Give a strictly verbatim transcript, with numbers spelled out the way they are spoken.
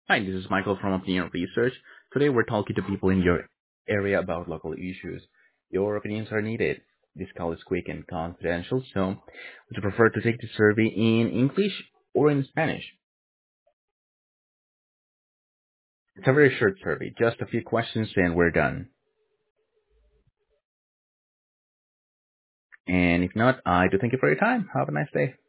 Hi, this is Michael from Opinion Research. Today we're talking to people in your area about local issues. Your opinions are needed. This call is quick and confidential, so would you prefer to take the survey in English or in Spanish? It's a very short survey, just a few questions and we're done. And if not, I do thank you for your time. Have a nice day.